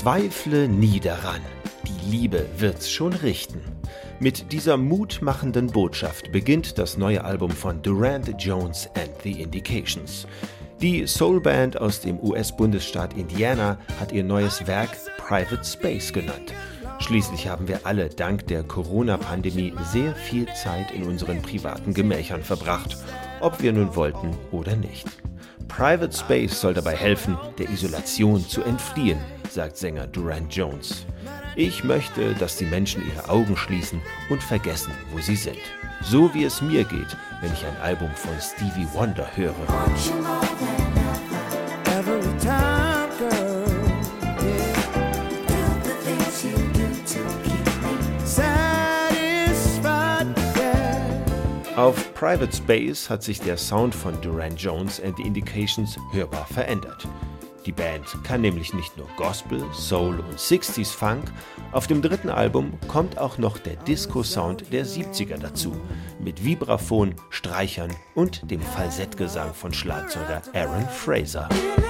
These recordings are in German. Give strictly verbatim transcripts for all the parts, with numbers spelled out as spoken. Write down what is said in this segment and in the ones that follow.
Zweifle nie daran, die Liebe wird's schon richten. Mit dieser mutmachenden Botschaft beginnt das neue Album von Durand Jones and the Indications. Die Soulband aus dem U S-Bundesstaat Indiana hat ihr neues Werk Private Space genannt. Schließlich haben wir alle dank der Corona-Pandemie sehr viel Zeit in unseren privaten Gemächern verbracht, ob wir nun wollten oder nicht. Private Space soll dabei helfen, der Isolation zu entfliehen, sagt Sänger Durand Jones. Ich möchte, dass die Menschen ihre Augen schließen und vergessen, wo sie sind. So wie es mir geht, wenn ich ein Album von Stevie Wonder höre. Auf Private Space hat sich der Sound von Durand Jones and the Indications hörbar verändert. Die Band kann nämlich nicht nur Gospel, Soul und sechziger Funk, auf dem dritten Album kommt auch noch der Disco-Sound der siebziger dazu, mit Vibraphon, Streichern und dem Falsettgesang von Schlagzeuger Aaron Fraser.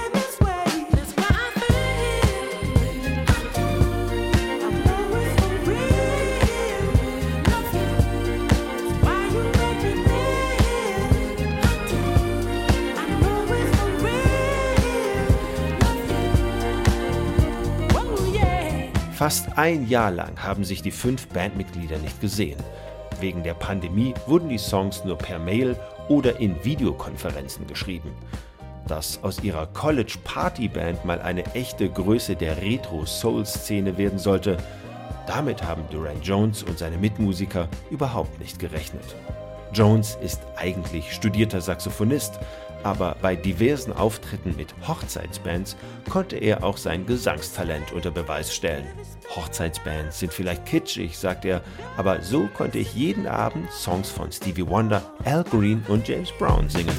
Fast ein Jahr lang haben sich die fünf Bandmitglieder nicht gesehen. Wegen der Pandemie wurden die Songs nur per Mail oder in Videokonferenzen geschrieben. Dass aus ihrer College-Party-Band mal eine echte Größe der Retro-Soul-Szene werden sollte, damit haben Durand Jones und seine Mitmusiker überhaupt nicht gerechnet. Jones ist eigentlich studierter Saxophonist, aber bei diversen Auftritten mit Hochzeitsbands konnte er auch sein Gesangstalent unter Beweis stellen. Hochzeitsbands sind vielleicht kitschig, sagt er, aber so konnte ich jeden Abend Songs von Stevie Wonder, Al Green und James Brown singen.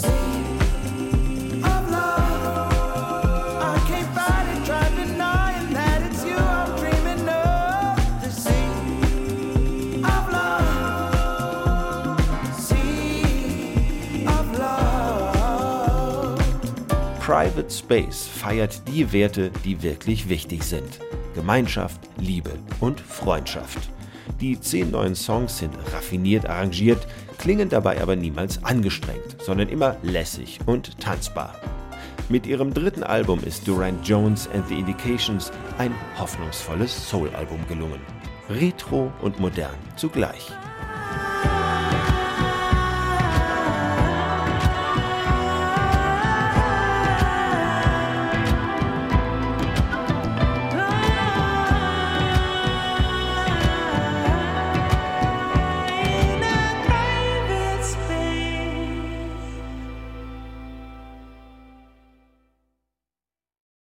Private Space feiert die Werte, die wirklich wichtig sind. Gemeinschaft, Liebe und Freundschaft. Die zehn neuen Songs sind raffiniert arrangiert, klingen dabei aber niemals angestrengt, sondern immer lässig und tanzbar. Mit ihrem dritten Album ist Durand Jones and the Indications ein hoffnungsvolles Soul-Album gelungen. Retro und modern zugleich.